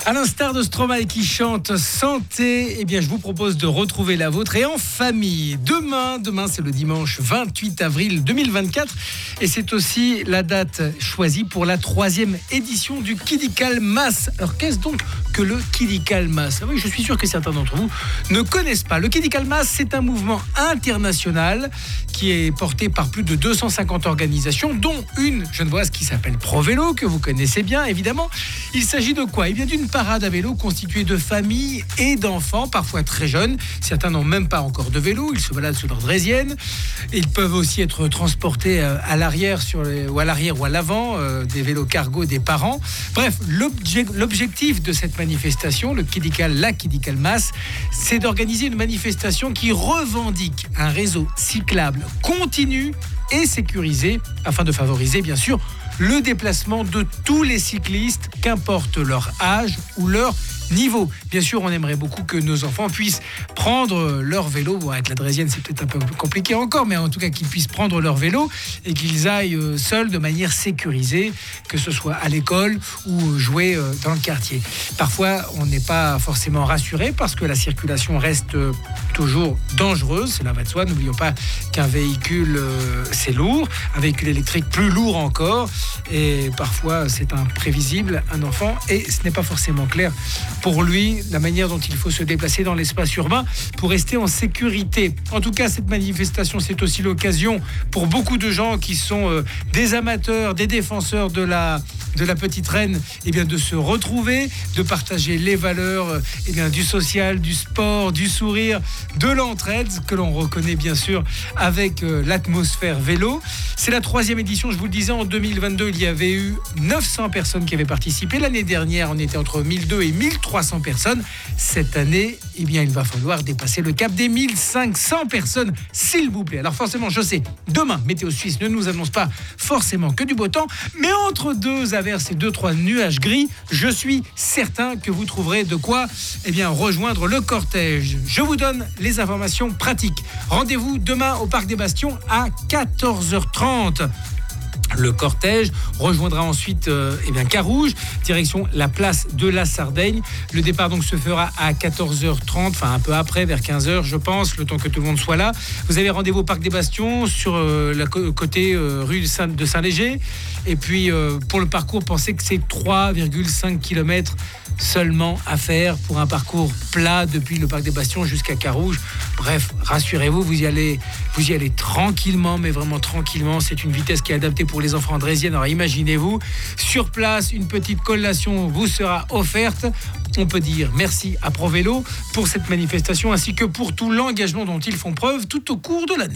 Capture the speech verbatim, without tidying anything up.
À l'instar de Stromae qui chante Santé, eh bien, je vous propose de retrouver la vôtre et en famille. Demain, demain c'est le dimanche vingt-huit avril deux mille vingt-quatre et c'est aussi la date choisie pour la troisième édition du Kidikal Mass. Alors qu'est-ce donc que le Kidikal Mass ? Ah oui, je suis sûr que certains d'entre vous ne connaissent pas. Le Kidikal Mass, c'est un mouvement international qui est porté par plus de deux cent cinquante organisations, dont une genevoise qui s'appelle ProVélo, que vous connaissez bien évidemment. Il s'agit de quoi ? Eh bien, d'une parade à vélo constituée de familles et d'enfants, parfois très jeunes. Certains n'ont même pas encore de vélo, ils se baladent sur leur draisienne. Ils peuvent aussi être transportés à l'arrière sur les, ou à l'arrière ou à l'avant euh, des vélos cargo des parents. Bref, l'obje, l'objectif de cette manifestation, le Kidikal, la Kidikal Mass, c'est d'organiser une manifestation qui revendique un réseau cyclable continu et sécurisé afin de favoriser bien sûr le déplacement de tous les cyclistes, qu'importe leur âge ou leur niveau. Bien sûr, on aimerait beaucoup que nos enfants puissent prendre leur vélo. Bon, avec la draisienne, c'est peut-être un peu compliqué encore, mais en tout cas qu'ils puissent prendre leur vélo et qu'ils aillent seuls de manière sécurisée, que ce soit à l'école ou jouer dans le quartier. Parfois, on n'est pas forcément rassuré parce que la circulation reste toujours dangereuse. Cela va de soi. N'oublions pas qu'un véhicule, c'est lourd. Un véhicule électrique, plus lourd encore. Et parfois, c'est imprévisible, un enfant, et ce n'est pas forcément clair pour lui, la manière dont il faut se déplacer dans l'espace urbain pour rester en sécurité. En tout cas, cette manifestation, c'est aussi l'occasion pour beaucoup de gens qui sont euh, des amateurs, des défenseurs de la, de la petite reine, eh bien, de se retrouver, de partager les valeurs eh bien, du social, du sport, du sourire, de l'entraide, que l'on reconnaît bien sûr avec euh, l'atmosphère vélo. C'est la troisième édition, je vous le disais, en deux mille vingt-deux, il y avait eu neuf cents personnes qui avaient participé. L'année dernière, on était entre mille deux cents et mille trois cents personnes. Cette année, eh bien, il va falloir dépasser le cap des mille cinq cents personnes, s'il vous plaît. Alors forcément, je sais, demain, Météo Suisse ne nous annonce pas forcément que du beau temps, mais entre deux averses et deux, trois nuages gris, je suis certain que vous trouverez de quoi eh bien, rejoindre le cortège. Je vous donne les informations pratiques. Rendez-vous demain au Parc des Bastions à quatorze heures trente. Le cortège rejoindra ensuite euh, eh bien, Carouge, direction la place de la Sardaigne. Le départ donc se fera à quatorze heures trente, enfin un peu après, vers quinze heures je pense, le temps que tout le monde soit là. Vous avez rendez-vous au Parc des Bastions, sur euh, le co- côté euh, rue de, Saint- de Saint-Léger. Et puis euh, pour le parcours, pensez que c'est trois virgule cinq kilomètres seulement à faire pour un parcours plat depuis le Parc des Bastions jusqu'à Carouge. Bref, rassurez-vous, vous y allez, vous y allez tranquillement, mais vraiment tranquillement. C'est une vitesse qui est adaptée pour les enfants draisiennes. Alors imaginez-vous, sur place, une petite collation vous sera offerte. On peut dire merci à ProVélo pour cette manifestation ainsi que pour tout l'engagement dont ils font preuve tout au cours de l'année.